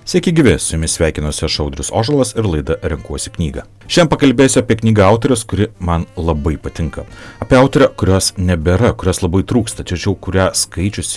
Sveiki gyvi, su jumis sveikinuosi aš Audrius Ožalas ir laida Renkuosi knygą. Šiandien pakalbėsiu apie knygą autorės, kuri man labai patinka. Apie autorę, kurios nebėra, kurios labai trūksta, tačiau kurios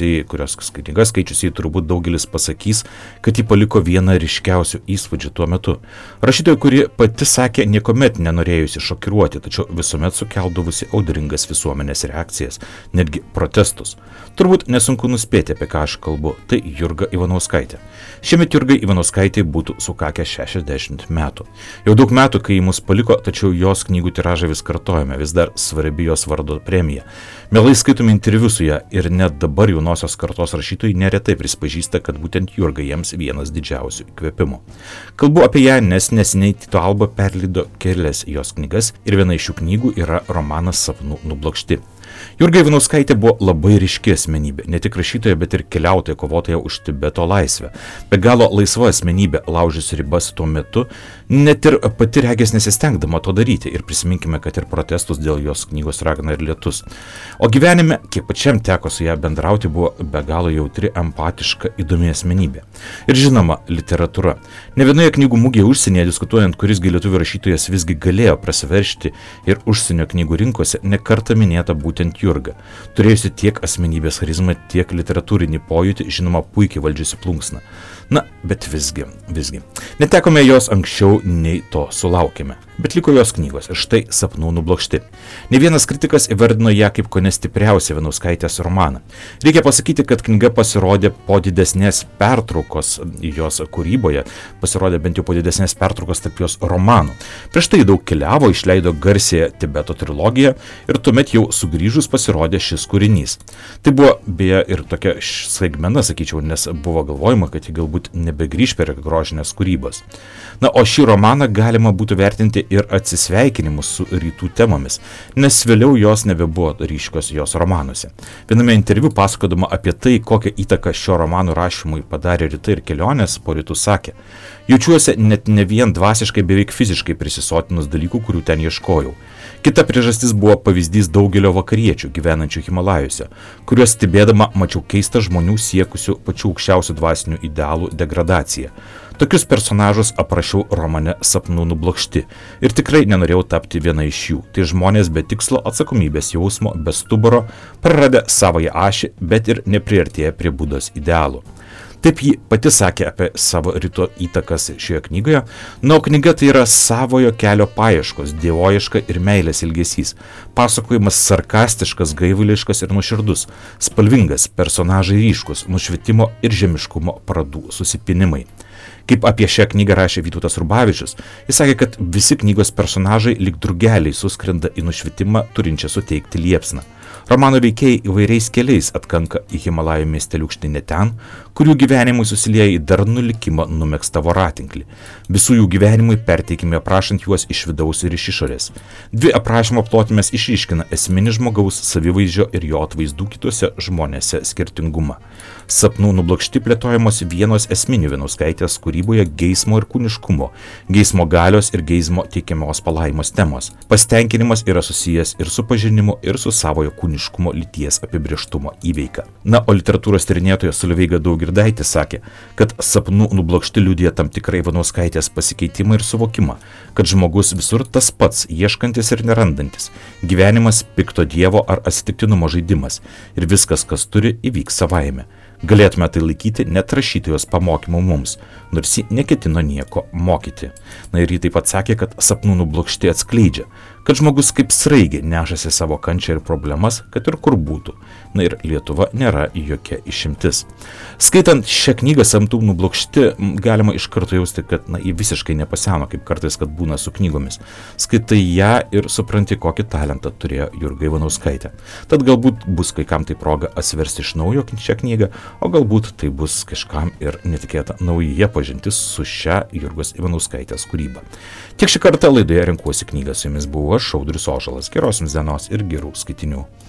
knyga skaičiusiai turbūt daugelis pasakys, kad ji paliko vieną ryškiausių įspūdžių tuo metu. Rašytoja, kuri pati sakė niekuomet nenorėjusi šokiruoti, tačiau visuomet sukeldavusi audringas visuomenės reakcijas, netgi protestus. Turbūt nesunku nuspėti, apie ką aš kalbu, tai Jurga Ivanauskaitė. Šiemet Jurgai Ivanauskaitei būtų sukakę 60 metų. Jau daug metų, kai ji mus paliko, tačiau jos knygų tiražą vis kartojame, vis dar svarbi jos vardo premija. Mielai skaitome interviu su ją ir net dabar jaunosios kartos rašytojai neretai prispažįsta, kad būtent Jurga jiems vienas didžiausių įkvėpimų. Kalbu apie ją, nes neseniai Tyto Alba perleido kelias jos knygas ir viena iš šių knygų yra romanas Sapnų nublokšti. Jurga Ivanauskaitė buvo labai ryški asmenybė, ne tik rašytoja, bet ir keliautoja, kovotoja už Tibeto laisvę. Be galo laisva asmenybė, laužys ribas tuo metu, net ir pati regės nesistengdama to daryti ir prisiminkime, kad ir protestus dėl jos knygos Ragana ir lietus. O gyvenime, kiek pačiam teko su ją bendrauti, buvo be galo jautri, empatiška, įdomi asmenybė. Ir žinoma, literatūra. Ne vienoje knygų mugėje užsienyje diskutuojant, kurisgi lietuvių rašytojas visgi galėjo prasiveržti ir užsienio knygų rinkose, ne kartą minėta būtent Jurga. Turėjusi tiek asmenybės charizmą, tiek literatūrinį pojūtį, žinoma, puikiai valdžiusi plunksną. Na, bet visgi. Netekome jos anksčiau, nei to sulaukėme. Bet liko jos knygos ir štai Sapnų nublokšti. Ne vienas kritikas įvardino ją kaip kone stipriausią Ivanauskaitės romaną. Reikia pasakyti, kad knyga pasirodė po didesnės pertraukos jos kūryboje, pasirodė bent jau po didesnės pertraukos tarp jos romanų. Prieš tai daug keliavo, išleido garsiąją Tibeto trilogiją ir tuomet jau sugrįžus pasirodė šis kūrinys. Tai buvo beje ir tokia staigmena, sakyčiau, nes buvo galvojama, kad ji galbūt nebegrįž prie grožinės kūrybos. Na, o šį romaną galima būtų vertinti ir atsisveikinimus su rytų temomis, nes vėliau jos nebebuvo ryškios jos romanuose. Viename interviu pasakodama apie tai, kokią įtaką šio romano rašymui padarė rytai ir kelionės po rytų sakė: jaučiuosi net ne vien dvasiškai, beveik fiziškai prisisotinus dalykų, kurių ten ieškojau. Kita priežastis buvo pavyzdys daugelio vakariečių gyvenančių Himalajuose, kuriuos stebėdama mačiau keistą žmonių siekusių pačių aukščiausių dvasinių idealų degradaciją. Tokius personažus aprašiau romane Sapnų nublokšti ir tikrai nenorėjau tapti viena iš jų. Tai žmonės be tikslo, atsakomybės jausmo, be stuburo, praradę savąją ašį, bet ir nepriartėję prie Budos idealų. Taip ji pati sakė apie savo ryto įtakas šioje knygoje, o knyga tai yra savojo kelio paieškos, dievoiška ir meilės ilgesys. Pasakojimas sarkastiškas, gaivuliškas ir nuoširdus, spalvingas, personažai ryškus, nušvitimo ir žemiškumo pradų susipinimai. Kaip apie šią knygą rašė Vytautas Rubavičius, jis sakė, kad visi knygos personažai lyg drugeliai suskrenda į nušvitimą, turinčią suteikti liepsną. Romano veikėjai įvairiais keliais atkanka į Himalajų miesteliūkštį ne ten, kurių gyvenimui susilieja į darnų likimą numegztą voratinklį. Visų jų gyvenimui perteikime aprašant juos iš vidaus ir iš išorės. Dvi aprašymo plotmės išryškina esminį žmogaus savivaizdžio ir jo atvaizdų kitose žmonėse skirtingumą. Sapnų nublokšti plėtojamos vienos esminių Ivanauskaitės kūryboje geismo ir kūniškumo, geismo galios ir geismo teikiamos palaimos temos. Pasitenkinimas yra susijęs ir su pažinimu, ir su savojo kūniškumo lyties apibrėžtumo įveika. Na, o literatūros tyrinėtoja Solveiga Daugirdaitė sakė, kad Sapnų nublokšti liudija tam tikrą Ivanauskaitės pasikeitimą ir suvokimą, kad žmogus visur tas pats, ieškantis ir nerandantis. Gyvenimas pikto dievo ar atsitiktinumo žaidimas ir viskas, kas turi, įvyks savaime. Galėtume tai laikyti net rašytojos pamokymu mums, nors ji neketino nieko mokyti. Na ir ji taip pat sakė, kad Sapnų nublokšti atskleidžia, kad žmogus kaip sraigė nešasi savo kančią ir problemas, kad ir kur būtų. Na ir Lietuva nėra jokia išimtis. Skaitant šią knygą Sapnų nublokšti, galima iš karto jausti, kad ji visiškai nepaseno, kaip kartais, kad būna su knygomis. Skaitai ją ir supranti, kokį talentą turėjo Jurga Ivanauskaitė. Tad galbūt bus kai kam tai proga atsiversti iš naujo šią knygą, o galbūt tai bus kažkam ir netikėta nauja pažintis su šia Jurgos Ivanauskaitės kūryba. Tiek šį kartą laidoje Renkuosi knygą, su jumis buvo aš, Audrius Ožalas. Geros jums dienos ir gerų skaitinių.